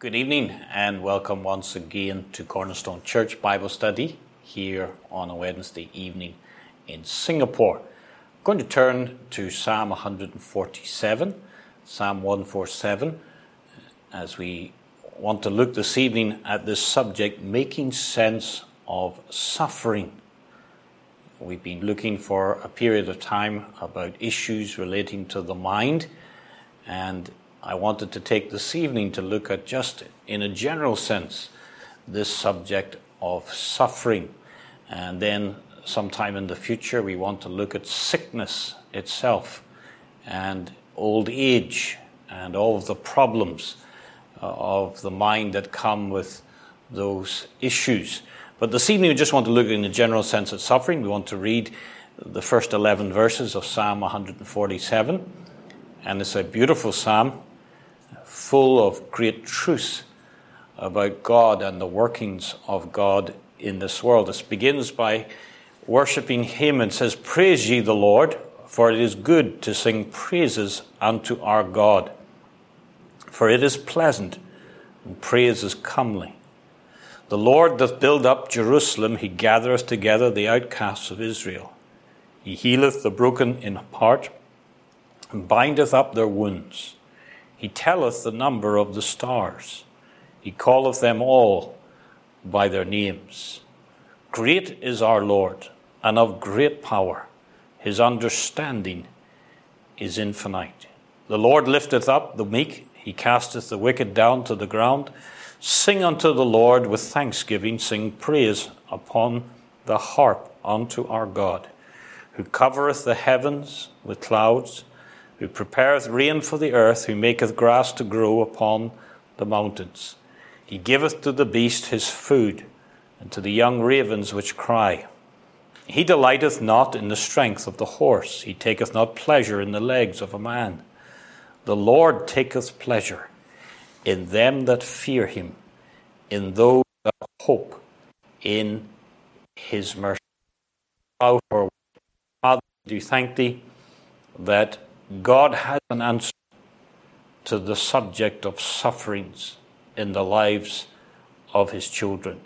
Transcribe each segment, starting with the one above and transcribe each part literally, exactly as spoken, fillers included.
Good evening and welcome once again to Cornerstone Church Bible Study here on a Wednesday evening in Singapore. I'm going to turn to Psalm one forty-seven, Psalm one forty-seven, as we want to look this evening at this subject, making sense of suffering. We've been looking for a period of time about issues relating to the mind, and I wanted to take this evening to look at, just in a general sense, this subject of suffering. And then sometime in the future we want to look at sickness itself and old age and all of the problems uh, of the mind that come with those issues. But this evening we just want to look in a general sense at suffering. We want to read the first eleven verses of Psalm one forty-seven. And it's a beautiful psalm, full of great truth about God and the workings of God in this world. It begins by worshiping Him and says, "Praise ye the Lord, for it is good to sing praises unto our God. For it is pleasant, and praise is comely. The Lord doth build up Jerusalem, He gathereth together the outcasts of Israel. He healeth the broken in heart, and bindeth up their wounds. He telleth the number of the stars. He calleth them all by their names. Great is our Lord, and of great power. His understanding is infinite. The Lord lifteth up the meek. He casteth the wicked down to the ground. Sing unto the Lord with thanksgiving. Sing praise upon the harp unto our God, who covereth the heavens with clouds, who prepareth rain for the earth, who maketh grass to grow upon the mountains. He giveth to the beast his food, and to the young ravens which cry. He delighteth not in the strength of the horse. He taketh not pleasure in the legs of a man. The Lord taketh pleasure in them that fear him, in those that hope in his mercy." Father, we do thank thee that God has an answer to the subject of sufferings in the lives of his children.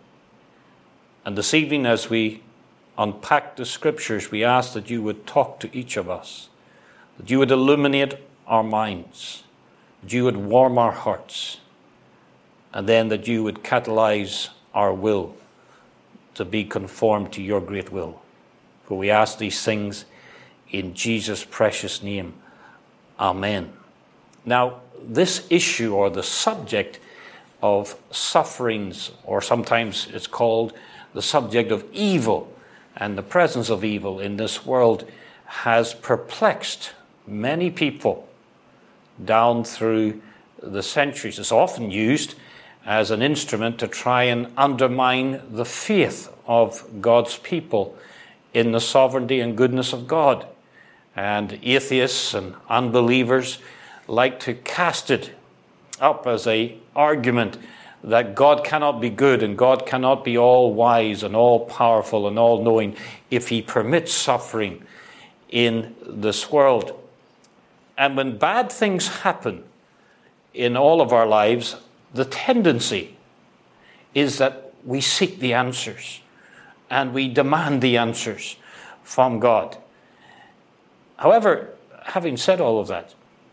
And this evening, as we unpack the scriptures, we ask that you would talk to each of us, that you would illuminate our minds, that you would warm our hearts, and then that you would catalyze our will to be conformed to your great will. For we ask these things in Jesus' precious name. Amen. Now, this issue, or the subject of sufferings, or sometimes it's called the subject of evil and the presence of evil in this world, has perplexed many people down through the centuries. It's often used as an instrument to try and undermine the faith of God's people in the sovereignty and goodness of God. And atheists and unbelievers like to cast it up as an argument that God cannot be good and God cannot be all wise and all powerful and all knowing if he permits suffering in this world. And when bad things happen in all of our lives, the tendency is that we seek the answers and we demand the answers from God. However, having said all of that,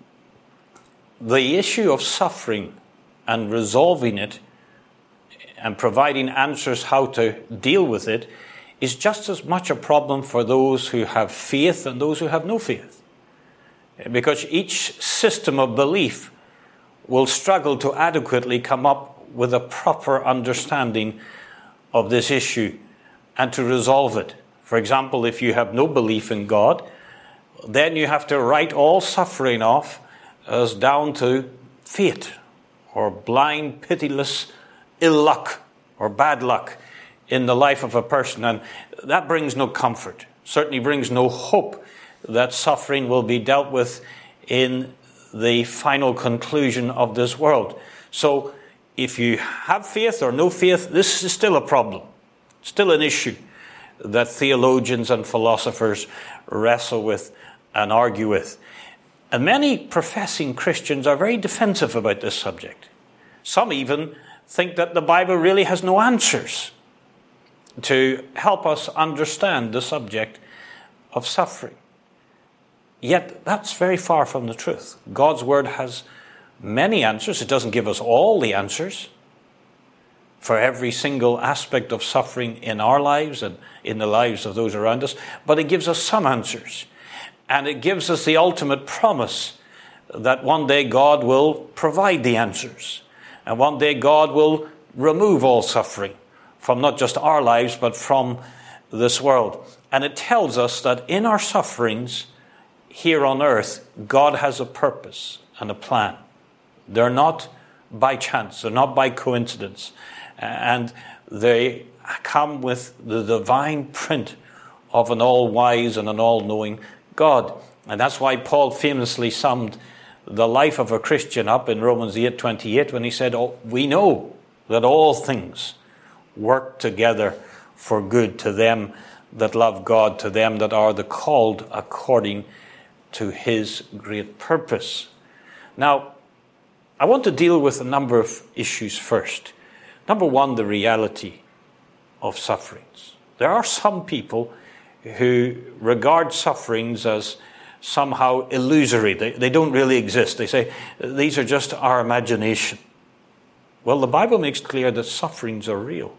the issue of suffering and resolving it and providing answers how to deal with it is just as much a problem for those who have faith and those who have no faith. Because each system of belief will struggle to adequately come up with a proper understanding of this issue and to resolve it. For example, if you have no belief in God, then you have to write all suffering off as down to fate or blind, pitiless ill luck or bad luck in the life of a person. And that brings no comfort, certainly brings no hope that suffering will be dealt with in the final conclusion of this world. So if you have faith or no faith, this is still a problem, still an issue that theologians and philosophers wrestle with and argue with. And many professing Christians are very defensive about this subject, Some even think that the Bible really has no answers to help us understand the subject of suffering. Yet that's very far from the truth. God's Word has many answers. It doesn't give us all the answers for every single aspect of suffering in our lives and in the lives of those around us, but it gives us some answers. And it gives us the ultimate promise that one day God will provide the answers. And one day God will remove all suffering from not just our lives, but from this world. And it tells us that in our sufferings here on earth, God has a purpose and a plan. They're not by chance, they're not by coincidence. And they come with the divine print of an all-wise and an all-knowing God. And that's why Paul famously summed the life of a Christian up in Romans eight twenty-eight when he said, oh, we know that all things work together for good to them that love God, to them that are the called according to his great purpose. Now, I want to deal with a number of issues first. Number one, the reality of sufferings. There are some people who regard sufferings as somehow illusory. They, they don't really exist. They say, these are just our imagination. Well, the Bible makes clear that sufferings are real.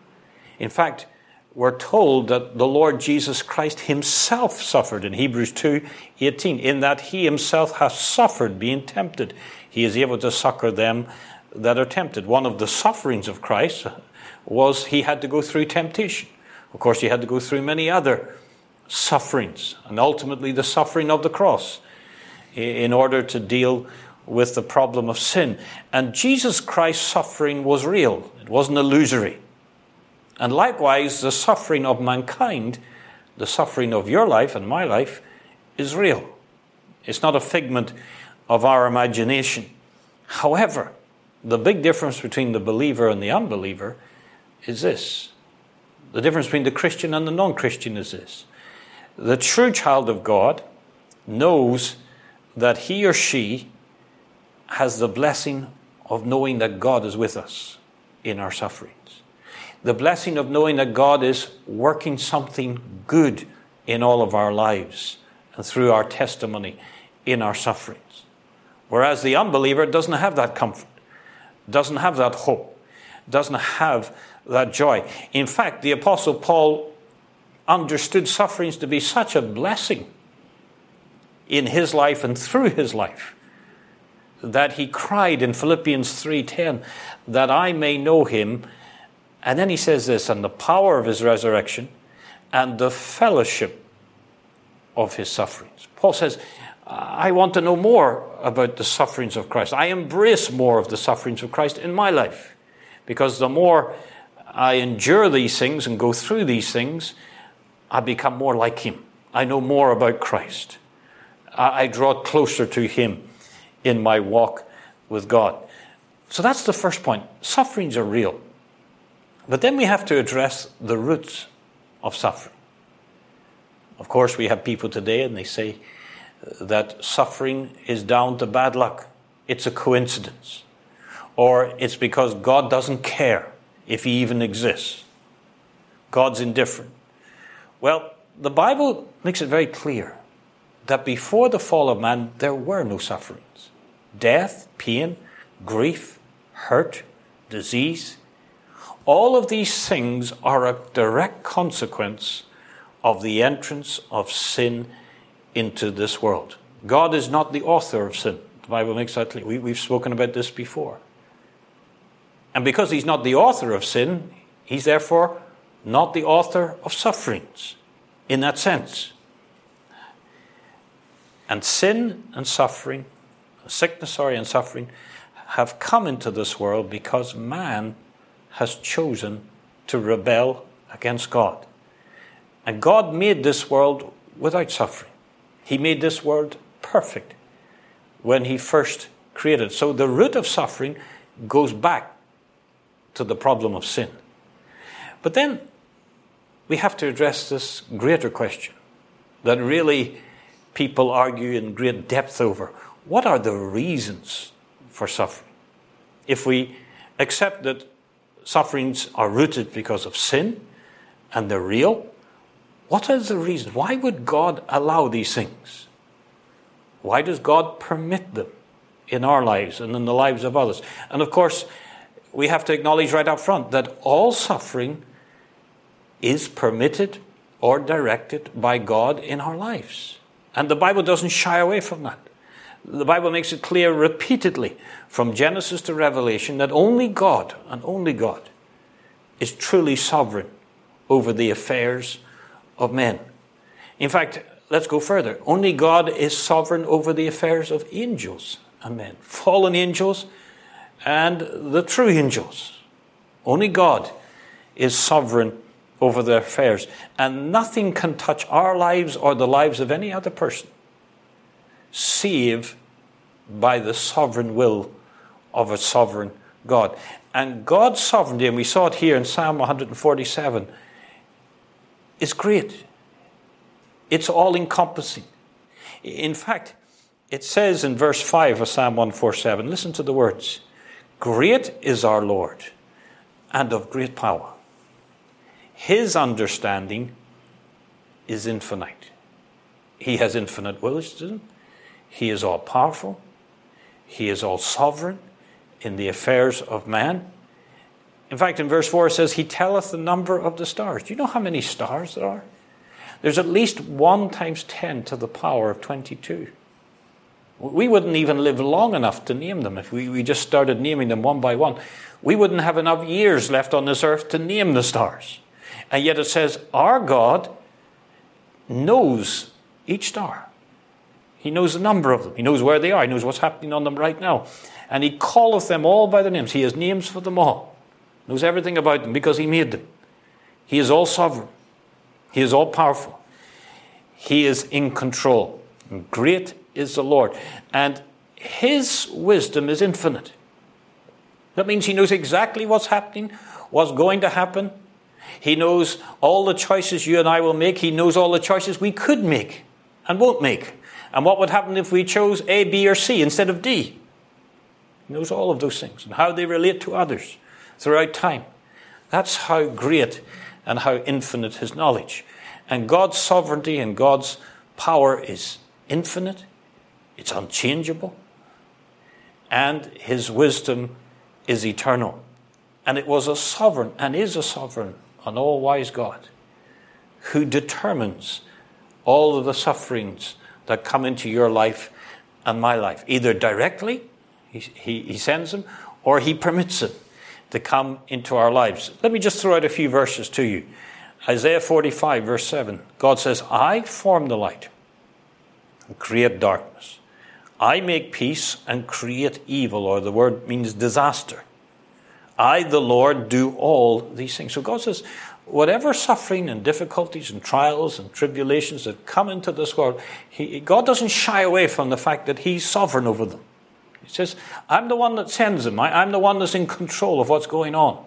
In fact, we're told that the Lord Jesus Christ himself suffered in Hebrews two eighteen, in that he himself has suffered being tempted. He is able to succor them that are tempted. One of the sufferings of Christ was he had to go through temptation. Of course, he had to go through many other sufferings, and ultimately the suffering of the cross in order to deal with the problem of sin. And Jesus Christ's suffering was real. It wasn't illusory. And likewise, the suffering of mankind, the suffering of your life and my life, is real. It's not a figment of our imagination. However, the big difference between the believer and the unbeliever is this. The difference between the Christian and the non-Christian is this. The true child of God knows that he or she has the blessing of knowing that God is with us in our sufferings. The blessing of knowing that God is working something good in all of our lives and through our testimony in our sufferings. Whereas the unbeliever doesn't have that comfort, doesn't have that hope, doesn't have that joy. In fact, the Apostle Paul understood sufferings to be such a blessing in his life and through his life that he cried in Philippians three ten, that I may know him. And then he says this, and the power of his resurrection and the fellowship of his sufferings. Paul says, I want to know more about the sufferings of Christ. I embrace more of the sufferings of Christ in my life, because the more I endure these things and go through these things, I become more like him. I know more about Christ. I draw closer to him in my walk with God. So that's the first point. Sufferings are real. But then we have to address the roots of suffering. Of course, we have people today and they say that suffering is down to bad luck. It's a coincidence. Or it's because God doesn't care if he even exists. God's indifferent. Well, the Bible makes it very clear that before the fall of man, there were no sufferings. Death, pain, grief, hurt, disease, all of these things are a direct consequence of the entrance of sin into this world. God is not the author of sin. The Bible makes that clear. We, we've spoken about this before. And because he's not the author of sin, he's therefore not the author of sufferings in that sense. And sin and suffering, sickness, sorry, and suffering have come into this world because man has chosen to rebel against God. And God made this world without suffering. He made this world perfect when he first created. So the root of suffering goes back to the problem of sin. But then we have to address this greater question that really people argue in great depth over. What are the reasons for suffering? if we accept that sufferings are rooted because of sin and they're real, what is the reason? Why would God allow these things? Why does God permit them in our lives and in the lives of others? And of course, we have to acknowledge right up front that all suffering is permitted or directed by God in our lives. And the Bible doesn't shy away from that. The Bible makes it clear repeatedly from Genesis to Revelation that only God and only God is truly sovereign over the affairs of men. In fact, let's go further. Only God is sovereign over the affairs of angels and men. Fallen angels and the true angels. Only God is sovereign over their affairs. And nothing can touch our lives or the lives of any other person save by the sovereign will of a sovereign God. And God's sovereignty, and we saw it here in Psalm one forty-seven, is great. It's all-encompassing. In fact, it says in verse five of Psalm one forty-seven, listen to the words, "Great is our Lord, and of great power. His understanding is infinite." He has infinite wisdom. He is all-powerful. He is all-sovereign in the affairs of man. In fact, in verse four it says, "He telleth the number of the stars." Do you know how many stars there are? There's at least one times ten to the power of twenty-two. We wouldn't even live long enough to name them if we, we just started naming them one by one. We wouldn't have enough years left on this earth to name the stars. And yet it says, our God knows each star. He knows the number of them. He knows where they are. He knows what's happening on them right now. And he calleth them all by their names. He has names for them all. Knows everything about them because he made them. He is all sovereign. He is all powerful. He is in control. And great is the Lord. And his wisdom is infinite. That means he knows exactly what's happening, what's going to happen. He knows all the choices you and I will make. He knows all the choices we could make and won't make. And what would happen if we chose A, B, or C instead of D? He knows all of those things and how they relate to others throughout time. That's how great and how infinite his knowledge. And God's sovereignty and God's power is infinite. It's unchangeable. And his wisdom is eternal. And it was a sovereign and is a sovereign and all-wise God who determines all of the sufferings that come into your life and my life. Either directly, he, he, he sends them, or he permits them to come into our lives. Let me just throw out a few verses to you. Isaiah forty-five, verse seven. God says, "I form the light and create darkness. I make peace and create evil," or the word means disaster. "I, the Lord, do all these things." So God says, whatever suffering and difficulties and trials and tribulations that come into this world, he, God doesn't shy away from the fact that he's sovereign over them. He says, I'm the one that sends them. I, I'm the one that's in control of what's going on.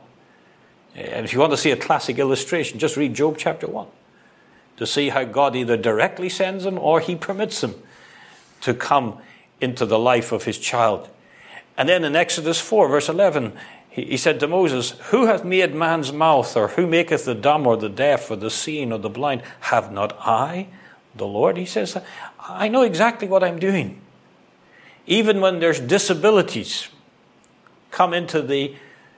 And if you want to see a classic illustration, just read Job chapter one to see how God either directly sends them or he permits them to come into the life of his child. And then in Exodus four, verse eleven, he, he said to Moses, "Who hath made man's mouth, or who maketh the dumb or the deaf or the seeing or the blind? Have not I, the Lord?" He says, I know exactly what I'm doing. Even when there's disabilities come into the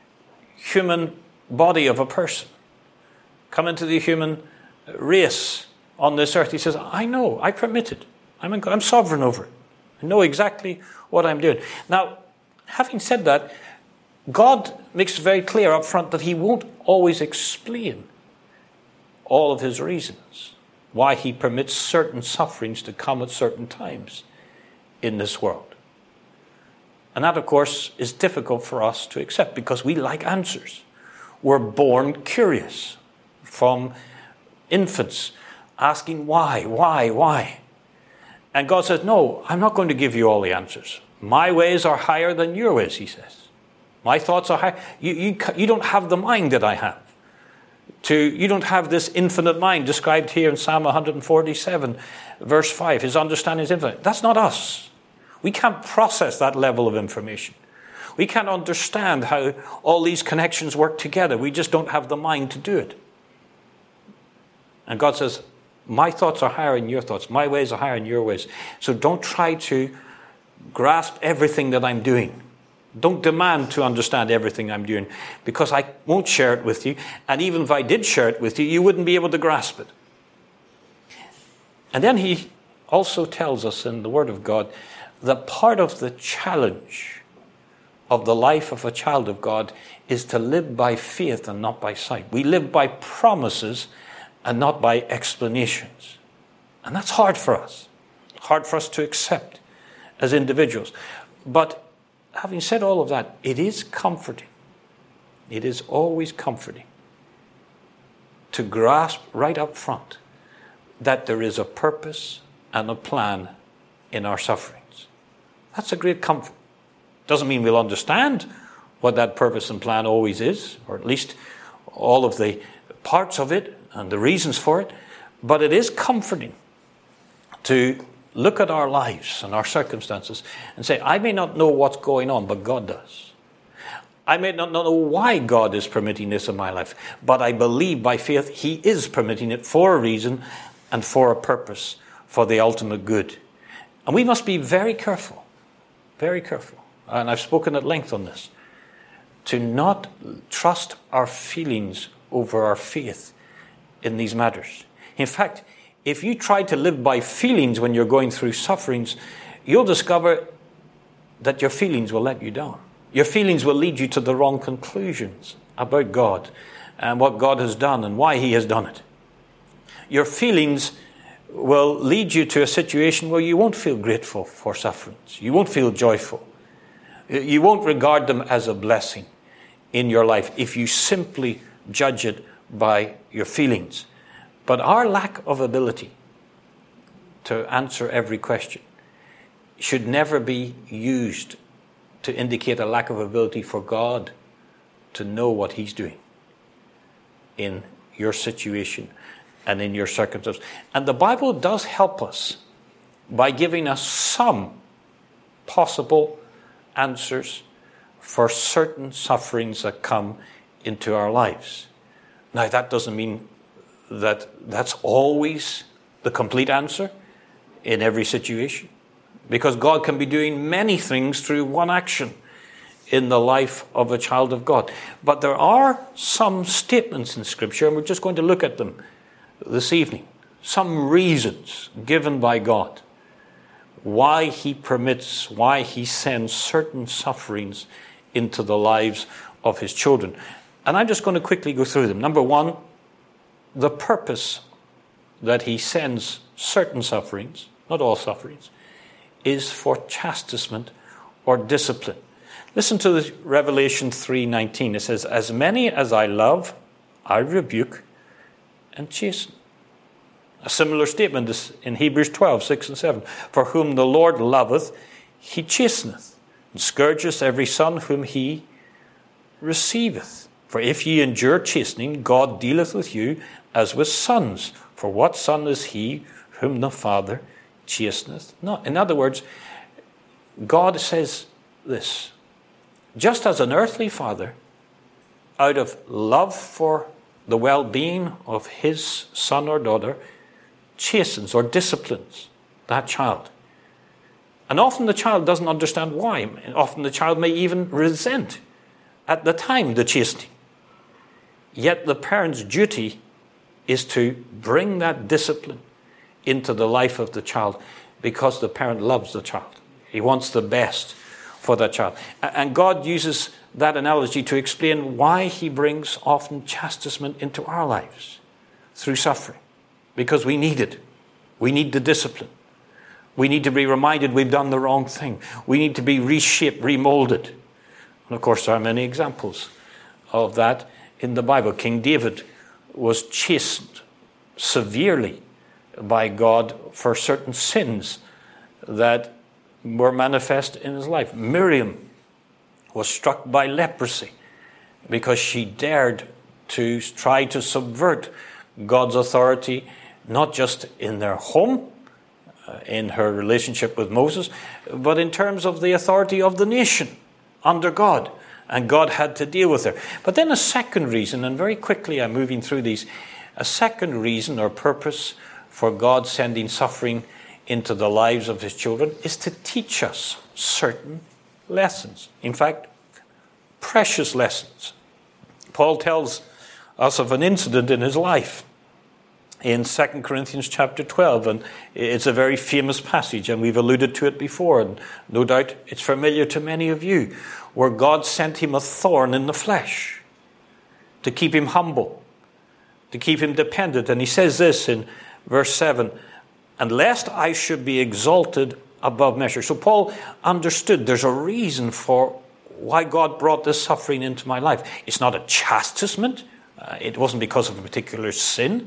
human body of a person, come into the human race on this earth, he says, I know, I permit it. I'm, in, I'm sovereign over it. I know exactly what I'm doing. Now, having said that, God makes it very clear up front that he won't always explain all of his reasons why he permits certain sufferings to come at certain times in this world. And that, of course, is difficult for us to accept because we like answers. We're born curious from infants, asking why, why, why. And God says, no, I'm not going to give you all the answers. My ways are higher than your ways, he says. My thoughts are high. You, you, you don't have the mind that I have. To, you don't have this infinite mind described here in Psalm one forty-seven, verse five. His understanding is infinite. That's not us. We can't process that level of information. We can't understand how all these connections work together. We just don't have the mind to do it. And God says, my thoughts are higher than your thoughts. My ways are higher than your ways. So don't try to grasp everything that I'm doing. Don't demand to understand everything I'm doing, because I won't share it with you. And even if I did share it with you, you wouldn't be able to grasp it. And then he also tells us in the Word of God that part of the challenge of the life of a child of God is to live by faith and not by sight. We live by promises and not by explanations. And that's hard for us. Hard for us to accept as individuals. But having said all of that, it is comforting. It is always comforting to grasp right up front that there is a purpose and a plan in our sufferings. That's a great comfort. Doesn't mean we'll understand what that purpose and plan always is, or at least all of the parts of it and the reasons for it, but it is comforting to look at our lives and our circumstances and say, I may not know what's going on, but God does. I may not know why God is permitting this in my life, but I believe by faith He is permitting it for a reason and for a purpose, for the ultimate good. And we must be very careful, very careful, and I've spoken at length on this, to not trust our feelings over our faith in these matters. In fact, if you try to live by feelings when you're going through sufferings, you'll discover that your feelings will let you down. Your feelings will lead you to the wrong conclusions about God and what God has done and why He has done it. Your feelings will lead you to a situation where you won't feel grateful for sufferings. You won't feel joyful. You won't regard them as a blessing in your life if you simply judge it by your feelings. But our lack of ability to answer every question should never be used to indicate a lack of ability for God to know what He's doing in your situation and in your circumstances. And the Bible does help us by giving us some possible answers for certain sufferings that come into our lives. Now, that doesn't mean that that's always the complete answer in every situation, because God can be doing many things through one action in the life of a child of God. But there are some statements in Scripture, and we're just going to look at them this evening, some reasons given by God why He permits, why He sends certain sufferings into the lives of His children. And I'm just going to quickly go through them. Number one, the purpose that He sends certain sufferings, not all sufferings, is for chastisement or discipline. Listen to this, Revelation three nineteen. It says, as many as I love, I rebuke and chasten. A similar statement is in Hebrews twelve, six and seven. For whom the Lord loveth, He chasteneth, and scourgeth every son whom He receiveth. For if ye endure chastening, God dealeth with you as with sons. For what son is he whom the Father chasteneth not? In other words, God says this: just as an earthly father, out of love for the well-being of his son or daughter, chastens or disciplines that child. And often the child doesn't understand why. Often the child may even resent at the time the chastening. Yet the parent's duty is to bring that discipline into the life of the child, because the parent loves the child. He wants the best for that child. And God uses that analogy to explain why He brings often chastisement into our lives through suffering. Because we need it. We need the discipline. We need to be reminded we've done the wrong thing. We need to be reshaped, remolded. And of course, there are many examples of that in the Bible. King David was chastened severely by God for certain sins that were manifest in his life. Miriam was struck by leprosy because she dared to try to subvert God's authority, not just in their home, uh, in her relationship with Moses, but in terms of the authority of the nation under God, and God had to deal with her. But then a second reason, and very quickly I'm moving through these, a second reason or purpose for God sending suffering into the lives of his children is to teach us certain lessons. In fact, precious lessons. Paul tells us of an incident in his life in Second Corinthians chapter twelve, and it's a very famous passage, and we've alluded to it before, and no doubt it's familiar to many of you, where God sent him a thorn in the flesh to keep him humble, to keep him dependent. And he says this in verse seven, and lest I should be exalted above measure. So Paul understood there's a reason for why God brought this suffering into my life. It's not a chastisement. Uh, it wasn't because of a particular sin,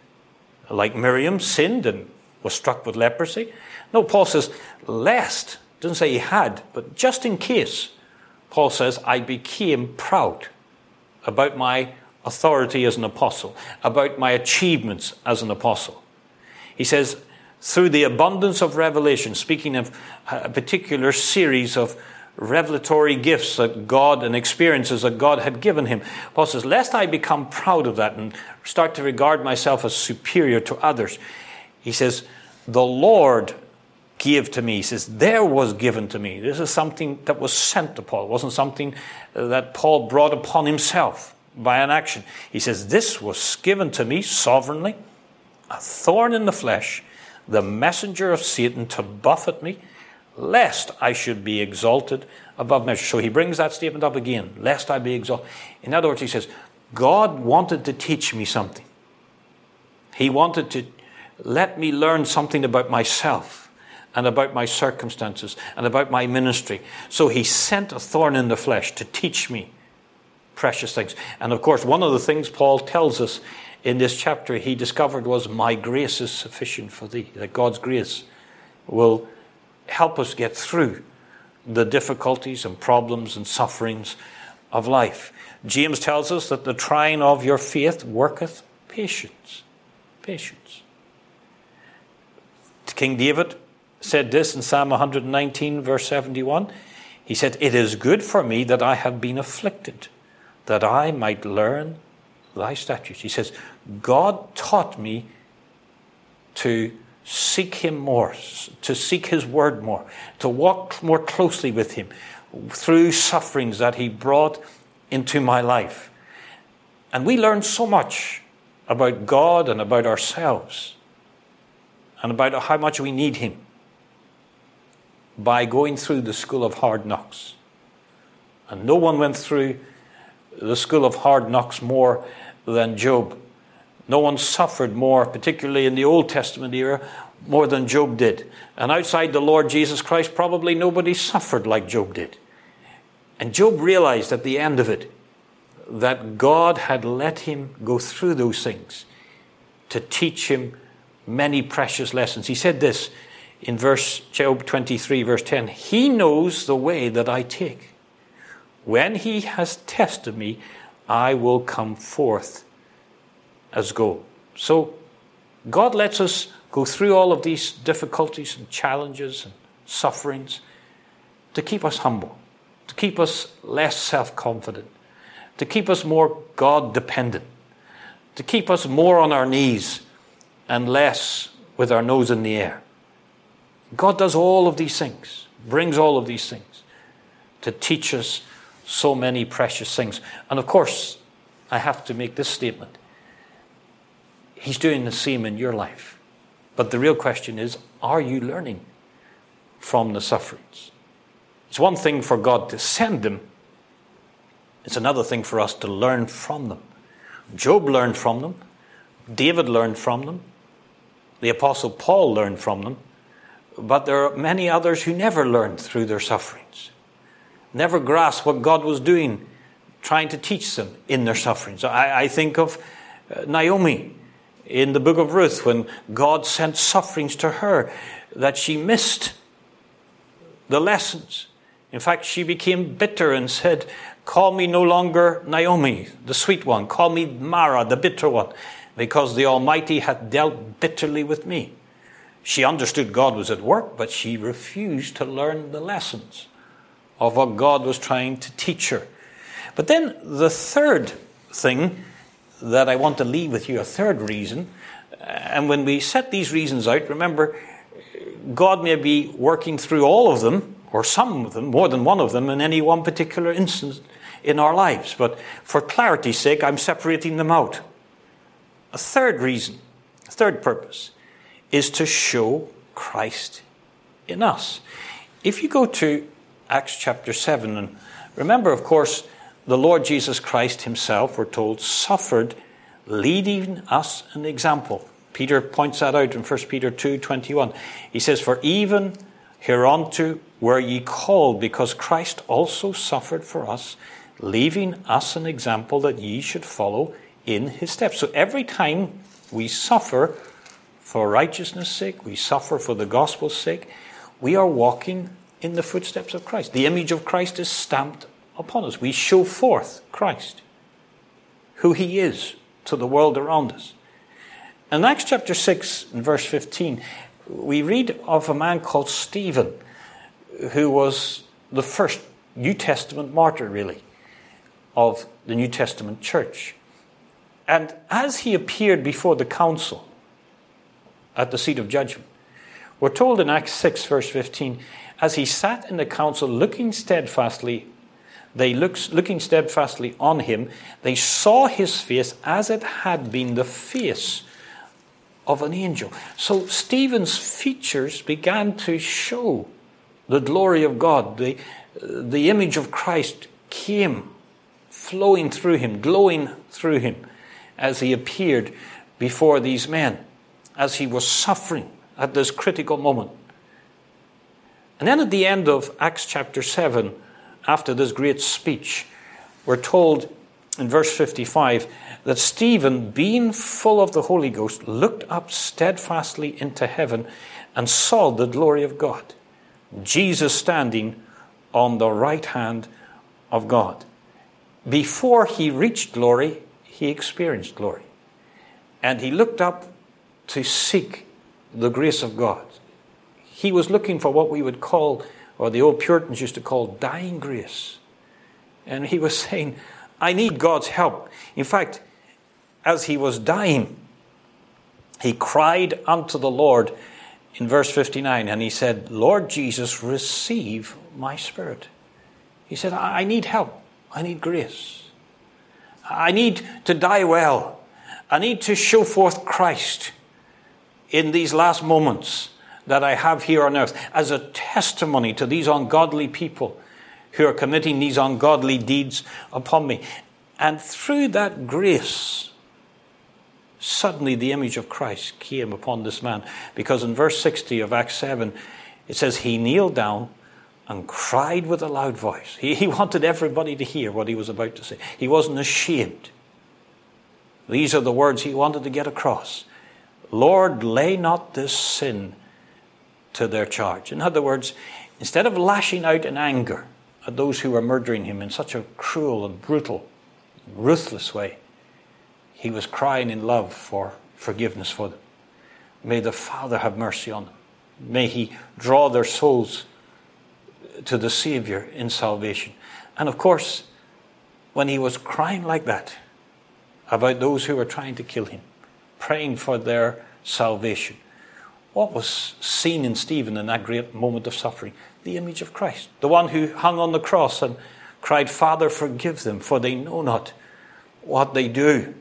like Miriam sinned and was struck with leprosy. No, Paul says, lest, doesn't say he had, but just in case, Paul says, I became proud about my authority as an apostle, about my achievements as an apostle. He says, through the abundance of revelation, speaking of a particular series of revelatory gifts that God and experiences that God had given him, Paul says, lest I become proud of that and start to regard myself as superior to others. He says, the Lord gave to me. He says, there was given to me. This is something that was sent to Paul. It wasn't something that Paul brought upon himself by an action. He says, this was given to me sovereignly, a thorn in the flesh, the messenger of Satan to buffet me, lest I should be exalted above measure. So he brings that statement up again, lest I be exalted. In other words, he says, God wanted to teach me something. He wanted to let me learn something about myself and about my circumstances and about my ministry. So he sent a thorn in the flesh to teach me precious things. And of course, one of the things Paul tells us in this chapter he discovered was, my grace is sufficient for thee. That God's grace will help us get through the difficulties and problems and sufferings of life. James tells us that the trying of your faith worketh patience. Patience. King David said this in Psalm one nineteen, verse seventy-one. He said, it is good for me that I have been afflicted, that I might learn thy statutes. He says, God taught me to seek him more, to seek his word more, to walk more closely with him through sufferings that he brought into my life. And we learn so much about God and about ourselves and about how much we need him by going through the school of hard knocks. And no one went through the school of hard knocks more than Job. No one suffered more, particularly in the Old Testament era, more than Job did. And outside the Lord Jesus Christ, probably nobody suffered like Job did. And Job realized at the end of it that God had let him go through those things to teach him many precious lessons. He said this in verse Job twenty-three, verse ten, he knows the way that I take. When he has tested me, I will come forth as gold. So God lets us go through all of these difficulties and challenges and sufferings to keep us humble, to keep us less self-confident, to keep us more God-dependent, to keep us more on our knees and less with our nose in the air. God does all of these things, brings all of these things to teach us so many precious things. And of course, I have to make this statement. He's doing the same in your life. But the real question is, are you learning from the sufferings? It's one thing for God to send them. It's another thing for us to learn from them. Job learned from them. David learned from them. The Apostle Paul learned from them. But there are many others who never learned through their sufferings. Never grasped what God was doing, trying to teach them in their sufferings. I, I think of Naomi in the book of Ruth, when God sent sufferings to her that she missed the lessons. In fact, she became bitter and said, call me no longer Naomi, the sweet one. Call me Mara, the bitter one, because the Almighty hath dealt bitterly with me. She understood God was at work, but she refused to learn the lessons of what God was trying to teach her. But then the third thing that I want to leave with you, a third reason, and when we set these reasons out, remember, God may be working through all of them, or some of them, more than one of them, in any one particular instance in our lives. But for clarity's sake, I'm separating them out. A third reason, a third purpose, is to show Christ in us. If you go to Acts chapter seven, and remember, of course, the Lord Jesus Christ himself, we're told, suffered, leading us an example. Peter points that out in First Peter two twenty-one. He says, "For even hereunto were ye called, because Christ also suffered for us, leaving us an example that ye should follow in his steps." So every time we suffer for righteousness' sake, we suffer for the gospel's sake, we are walking in the footsteps of Christ. The image of Christ is stamped upon us. We show forth Christ, who he is to the world around us. In Acts chapter six and verse fifteen, we read of a man called Stephen, who was the first New Testament martyr, really, of the New Testament church. And as he appeared before the council at the seat of judgment, we're told in Acts six verse fifteen, as he sat in the council looking steadfastly They looked, looking steadfastly on him, they saw his face as it had been the face of an angel. So Stephen's features began to show the glory of God. The, the image of Christ came flowing through him, glowing through him as he appeared before these men, as he was suffering at this critical moment. And then at the end of Acts chapter seven, after this great speech, we're told in verse fifty-five that Stephen, being full of the Holy Ghost, looked up steadfastly into heaven and saw the glory of God, Jesus standing on the right hand of God. Before he reached glory, he experienced glory. And he looked up to seek the grace of God. He was looking for what we would call, or the old Puritans used to call, dying grace. And he was saying, I need God's help. In fact, as he was dying, he cried unto the Lord in verse fifty-nine, and he said, Lord Jesus, receive my spirit. He said, I need help. I need grace. I need to die well. I need to show forth Christ in these last moments that I have here on earth as a testimony to these ungodly people who are committing these ungodly deeds upon me. And through that grace, suddenly the image of Christ came upon this man. Because in verse sixty of Acts seven, it says, he kneeled down and cried with a loud voice. He, he wanted everybody to hear what he was about to say. He wasn't ashamed. These are the words he wanted to get across. Lord, lay not this sin to their charge. In other words, instead of lashing out in anger at those who were murdering him in such a cruel and brutal, ruthless way, he was crying in love for forgiveness for them. May the Father have mercy on them. May he draw their souls to the Savior in salvation. And of course, when he was crying like that about those who were trying to kill him, praying for their salvation, what was seen in Stephen in that great moment of suffering? The image of Christ. The one who hung on the cross and cried, Father, forgive them, for they know not what they do.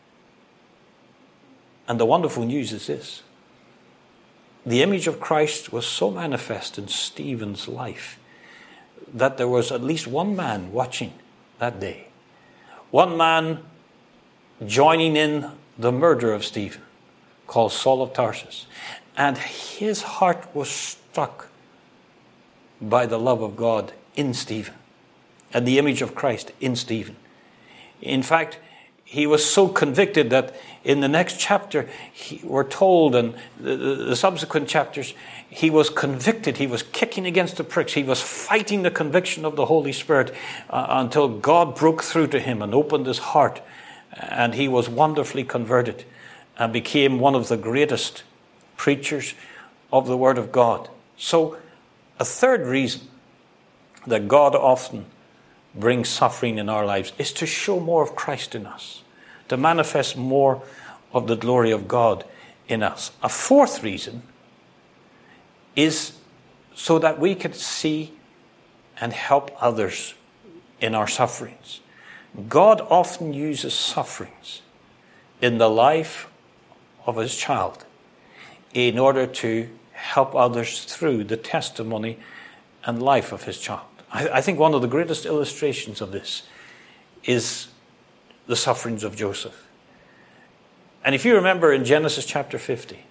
And the wonderful news is this. The image of Christ was so manifest in Stephen's life that there was at least one man watching that day. One man joining in the murder of Stephen, called Saul of Tarsus. And his heart was struck by the love of God in Stephen and the image of Christ in Stephen. In fact, he was so convicted that in the next chapter, he, we're told, and the, the subsequent chapters, he was convicted. He was kicking against the pricks. He was fighting the conviction of the Holy Spirit uh, until God broke through to him and opened his heart. And he was wonderfully converted and became one of the greatest preachers of the Word of God. So, a third reason that God often brings suffering in our lives is to show more of Christ in us, to manifest more of the glory of God in us. A fourth reason is so that we can see and help others in our sufferings. God often uses sufferings in the life of his child in order to help others through the testimony and life of his child. I, I think one of the greatest illustrations of this is the sufferings of Joseph. And if you remember in Genesis chapter fifty,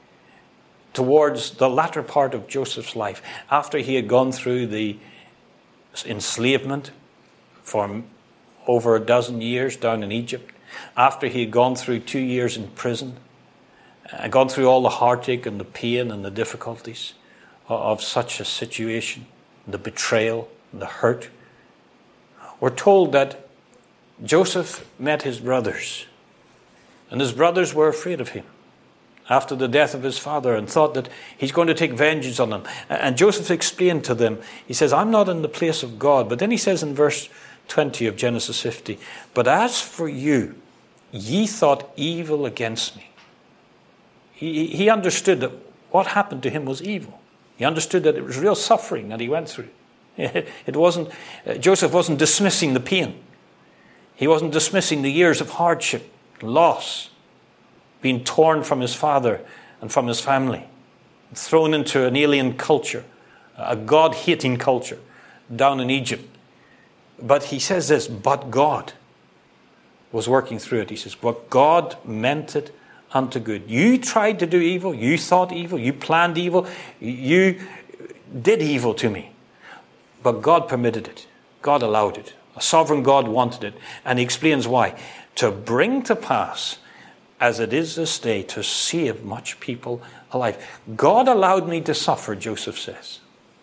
towards the latter part of Joseph's life, after he had gone through the enslavement for over a dozen years down in Egypt, after he had gone through two years in prison, and gone through all the heartache and the pain and the difficulties of such a situation, the betrayal and the hurt, we're told that Joseph met his brothers, and his brothers were afraid of him after the death of his father and thought that he's going to take vengeance on them. And Joseph explained to them, he says, I'm not in the place of God. But then he says in verse twenty of Genesis fifty, but as for you, ye thought evil against me. He, he understood that what happened to him was evil. He understood that it was real suffering that he went through. It wasn't, Joseph wasn't dismissing the pain. He wasn't dismissing the years of hardship, loss, being torn from his father and from his family, thrown into an alien culture, a God-hating culture down in Egypt. But he says this, but God was working through it. He says, but God meant it unto good. You tried to do evil, you thought evil, you planned evil, you did evil to me. But God permitted it. God allowed it. A sovereign God wanted it. And he explains why. To bring to pass, as it is this day, to save much people alive. God allowed me to suffer, Joseph says,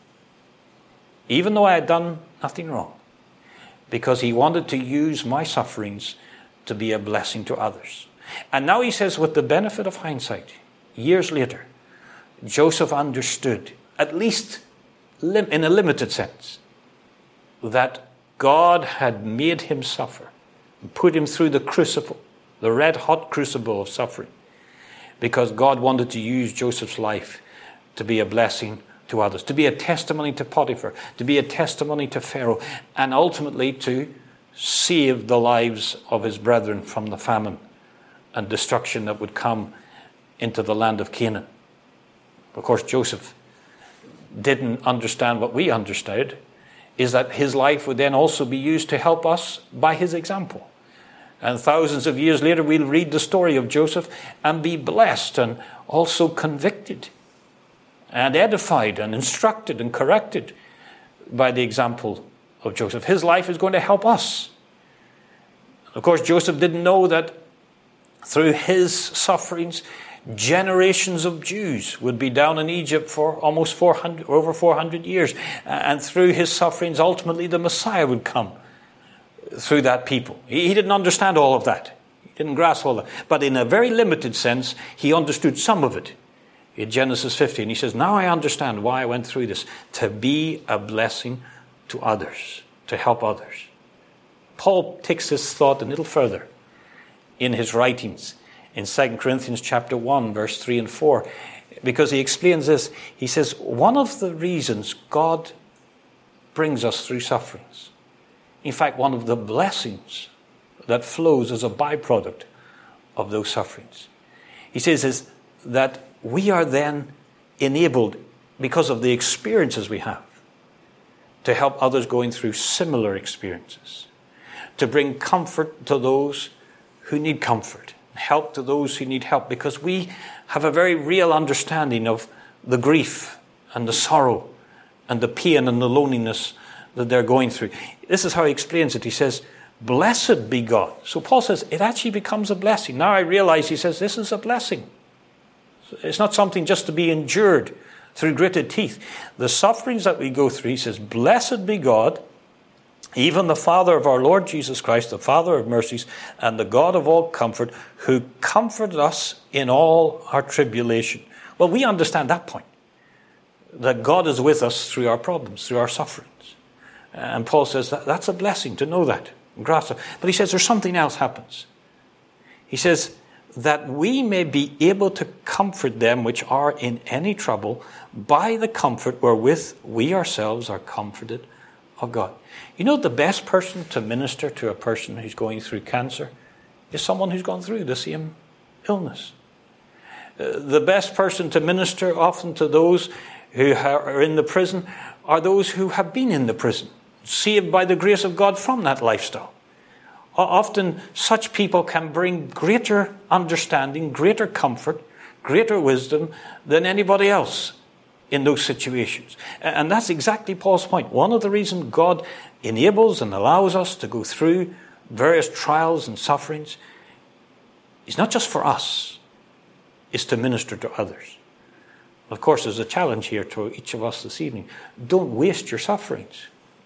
even though I had done nothing wrong, because he wanted to use my sufferings to be a blessing to others. And now he says, with the benefit of hindsight, years later, Joseph understood, at least in a limited sense, that God had made him suffer, and put him through the crucible, the red-hot crucible of suffering, because God wanted to use Joseph's life to be a blessing to others, to be a testimony to Potiphar, to be a testimony to Pharaoh, and ultimately to save the lives of his brethren from the famine and destruction that would come into the land of Canaan. Of course, Joseph didn't understand what we understood, is that his life would then also be used to help us by his example. And thousands of years later, we'll read the story of Joseph and be blessed and also convicted and edified and instructed and corrected by the example of Joseph. His life is going to help us. Of course, Joseph didn't know that through his sufferings, generations of Jews would be down in Egypt for almost four hundred, over four hundred years. And through his sufferings, ultimately the Messiah would come through that people. He didn't understand all of that. He didn't grasp all that. But in a very limited sense, he understood some of it. In Genesis fifty, and he says, now I understand why I went through this. To be a blessing to others, to help others. Paul takes this thought a little further in his writings in Second Corinthians chapter one, verse three and four, because he explains this. He says, one of the reasons God brings us through sufferings, in fact, one of the blessings that flows as a byproduct of those sufferings, he says, is that we are then enabled, because of the experiences we have, to help others going through similar experiences, to bring comfort to those who need comfort, help to those who need help, because we have a very real understanding of the grief and the sorrow and the pain and the loneliness that they're going through. This is how he explains it. He says, blessed be God. So Paul says it actually becomes a blessing. Now I realize, he says, this is a blessing. It's not something just to be endured through gritted teeth. The sufferings that we go through, he says, blessed be God, even the Father of our Lord Jesus Christ, the Father of mercies, and the God of all comfort, who comforted us in all our tribulation. Well, we understand that point, that God is with us through our problems, through our sufferings. And Paul says that that's a blessing to know that. But he says there's something else happens. He says that we may be able to comfort them which are in any trouble by the comfort wherewith we ourselves are comforted of God. You know, the best person to minister to a person who's going through cancer is someone who's gone through the same illness. Uh, the best person to minister often to those who are in the prison are those who have been in the prison, saved by the grace of God from that lifestyle. Often such people can bring greater understanding, greater comfort, greater wisdom than anybody else in those situations. And that's exactly Paul's point. One of the reasons God enables and allows us to go through various trials and sufferings is not just for us, it's to minister to others. Of course, there's a challenge here to each of us this evening. Don't waste your sufferings.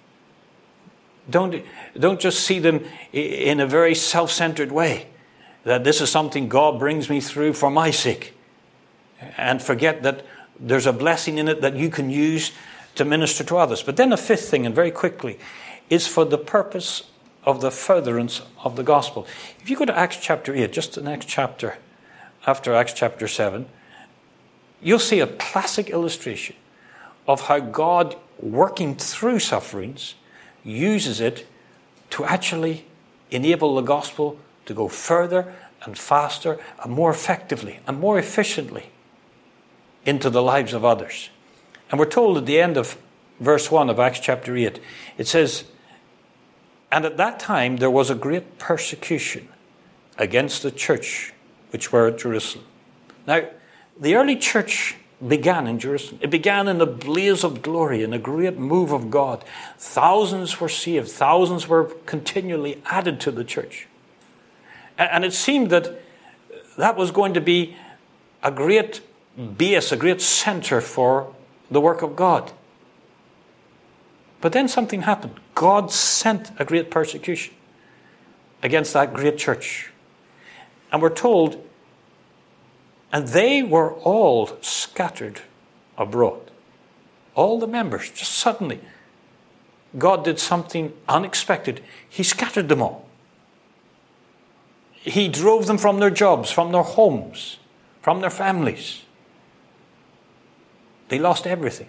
Don't, don't just see them in a very self-centered way, that this is something God brings me through for my sake, and forget that there's a blessing in it that you can use to minister to others. But then a fifth thing, and very quickly, is for the purpose of the furtherance of the gospel. If you go to Acts chapter eight, just the next chapter after Acts chapter seven, you'll see a classic illustration of how God, working through sufferings, uses it to actually enable the gospel to go further and faster and more effectively and more efficiently into the lives of others. And we're told at the end of verse one of Acts chapter eight, it says, "And at that time there was a great persecution against the church which were at Jerusalem." Now, the early church began in Jerusalem. It began in a blaze of glory, in a great move of God. Thousands were saved. Thousands were continually added to the church. And it seemed that that was going to be a great base, a great center for the work of God. But then something happened. God sent a great persecution against that great church. And we're told, and they were all scattered abroad. All the members, just suddenly, God did something unexpected. He scattered them all. He drove them from their jobs, from their homes, from their families. They lost everything.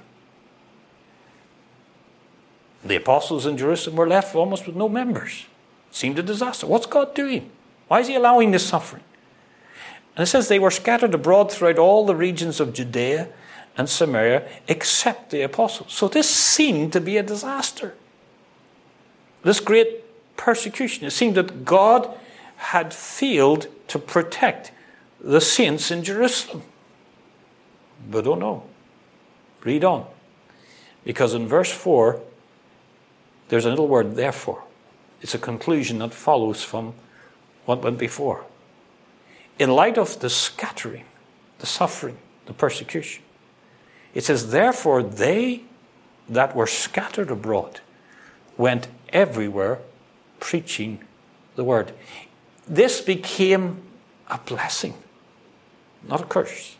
The apostles in Jerusalem were left almost with no members. It seemed a disaster. What's God doing? Why is he allowing this suffering? And it says they were scattered abroad throughout all the regions of Judea and Samaria, except the apostles. So this seemed to be a disaster. This great persecution. It seemed that God had failed to protect the saints in Jerusalem. But oh no. Read on. Because in verse four, there's a little word, therefore. It's a conclusion that follows from what went before. In light of the scattering, the suffering, the persecution, it says, therefore they that were scattered abroad went everywhere preaching the word. This became a blessing, not a curse.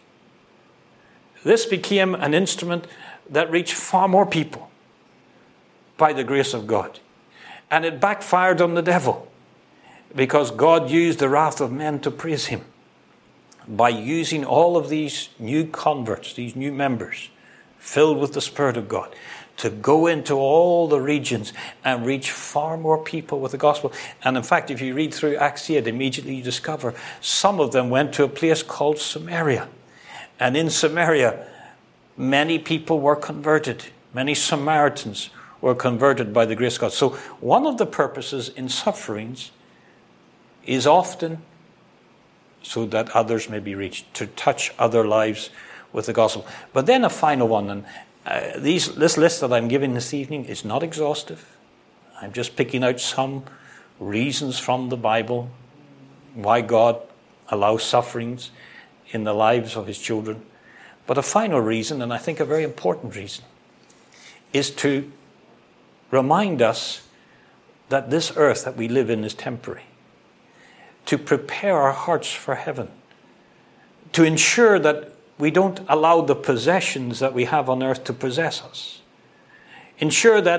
This became an instrument that reached far more people by the grace of God. And it backfired on the devil, because God used the wrath of men to praise him by using all of these new converts, these new members, filled with the Spirit of God, to go into all the regions and reach far more people with the gospel. And in fact, if you read through Acts eight, immediately you discover some of them went to a place called Samaria. And in Samaria, many people were converted. Many Samaritans were converted by the grace of God. So one of the purposes in sufferings is often so that others may be reached, to touch other lives with the gospel. But then a final one, and uh, these, this list that I'm giving this evening is not exhaustive. I'm just picking out some reasons from the Bible why God allows sufferings in the lives of his children. But a final reason, and I think a very important reason, is to remind us that this earth that we live in is temporary. To prepare our hearts for heaven. To ensure that we don't allow the possessions that we have on earth to possess us. Ensure that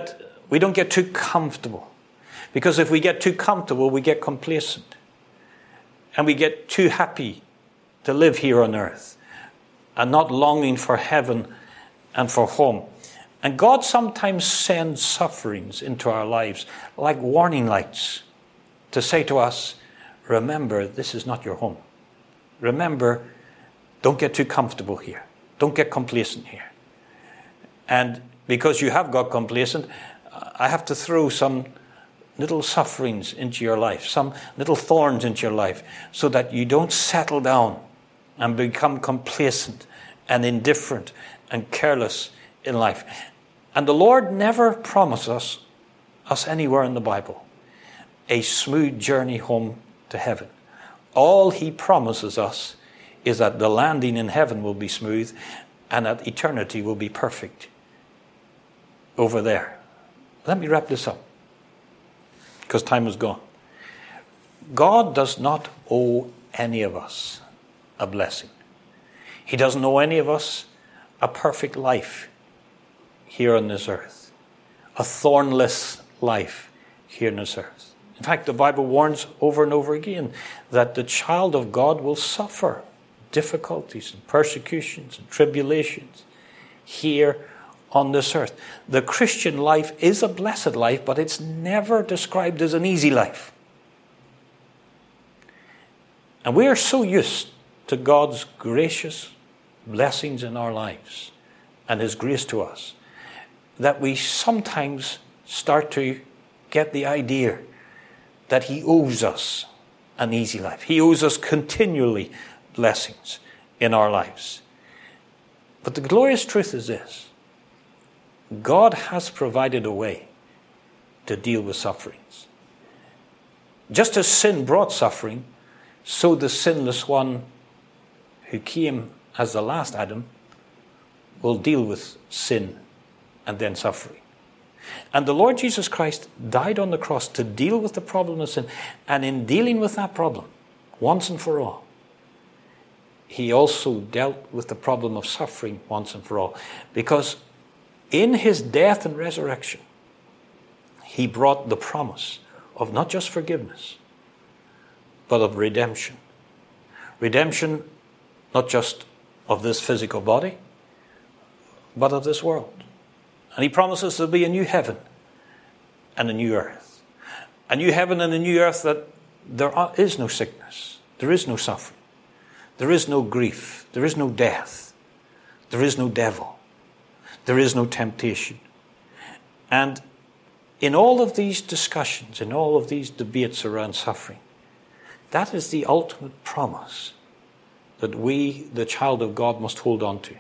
We don't get too comfortable. Because if we get too comfortable, we get complacent. And we get too happy to live here on earth and not longing for heaven and for home. And God sometimes sends sufferings into our lives like warning lights to say to us, remember, this is not your home. Remember, don't get too comfortable here. Don't get complacent here. And because you have got complacent, I have to throw some little sufferings into your life, some little thorns into your life, so that you don't settle down and become complacent and indifferent and careless in life. And the Lord never promised us, us anywhere in the Bible, a smooth journey home to heaven. All he promises us is that the landing in heaven will be smooth and that eternity will be perfect over there. Let me wrap this up, because time is gone. God does not owe any of us a blessing. He doesn't owe any of us a perfect life here on this earth, a thornless life here on this earth. In fact, the Bible warns over and over again that the child of God will suffer difficulties and persecutions and tribulations here on this earth. The Christian life is a blessed life, but it's never described as an easy life. And we are so used to God's gracious blessings in our lives and His grace to us that we sometimes start to get the idea that He owes us an easy life. He owes us continually blessings in our lives. But the glorious truth is this: God has provided a way to deal with sufferings. Just as sin brought suffering, so the sinless one who came as the last Adam will deal with sin and then suffering. And the Lord Jesus Christ died on the cross to deal with the problem of sin. And in dealing with that problem, once and for all, He also dealt with the problem of suffering once and for all. Because in His death and resurrection, He brought the promise of not just forgiveness, but of redemption. Redemption not just of this physical body, but of this world. And He promises there'll be a new heaven and a new earth. A new heaven and a new earth that there is no sickness, there is no suffering, there is no grief, there is no death, there is no devil, there is no temptation. And in all of these discussions, in all of these debates around suffering, that is the ultimate promise that we, the child of God, must hold on to.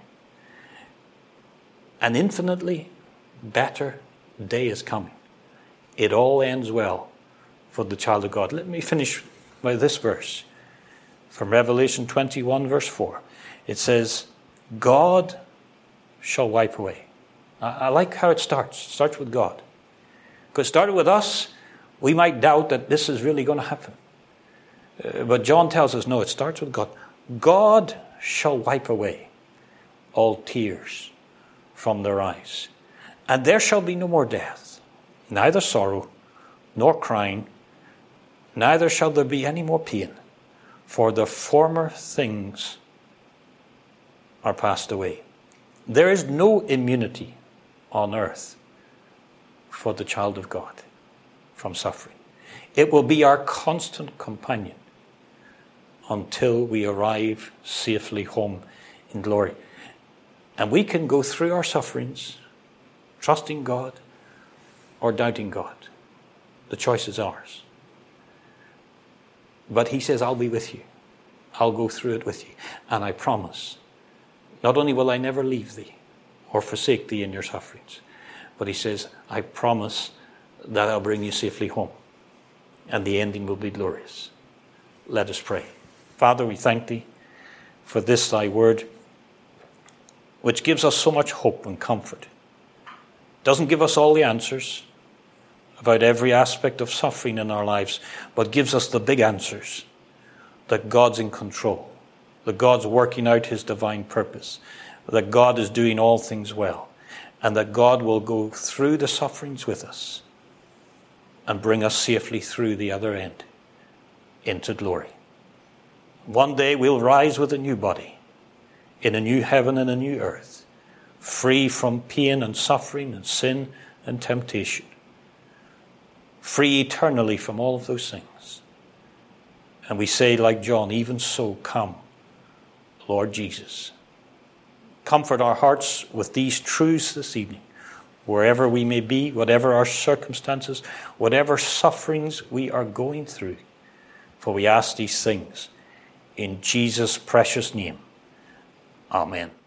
An infinitely better day is coming. It all ends well for the child of God. Let me finish by this verse from Revelation twenty-one, verse four. It says, God shall wipe away. I, I like how it starts. It starts with God. Because it started with us, we might doubt that this is really going to happen. Uh, but John tells us, no, it starts with God. God shall wipe away all tears from their eyes. And there shall be no more death, neither sorrow, nor crying, neither shall there be any more pain, for the former things are passed away. There is no immunity on earth for the child of God from suffering. It will be our constant companion until we arrive safely home in glory. And we can go through our sufferings, trusting God or doubting God. The choice is ours. But He says, I'll be with you. I'll go through it with you. And I promise, not only will I never leave thee or forsake thee in your sufferings, but He says, I promise that I'll bring you safely home. And the ending will be glorious. Let us pray. Father, we thank Thee for this Thy word, which gives us so much hope and comfort. Doesn't give us all the answers about every aspect of suffering in our lives, but gives us the big answers, that God's in control, that God's working out His divine purpose, that God is doing all things well, and that God will go through the sufferings with us and bring us safely through the other end into glory. One day we'll rise with a new body, in a new heaven and a new earth, free from pain and suffering and sin and temptation, free eternally from all of those things. And we say, like John, even so, come, Lord Jesus. Comfort our hearts with these truths this evening, wherever we may be, whatever our circumstances, whatever sufferings we are going through. For we ask these things in Jesus' precious name. Amen.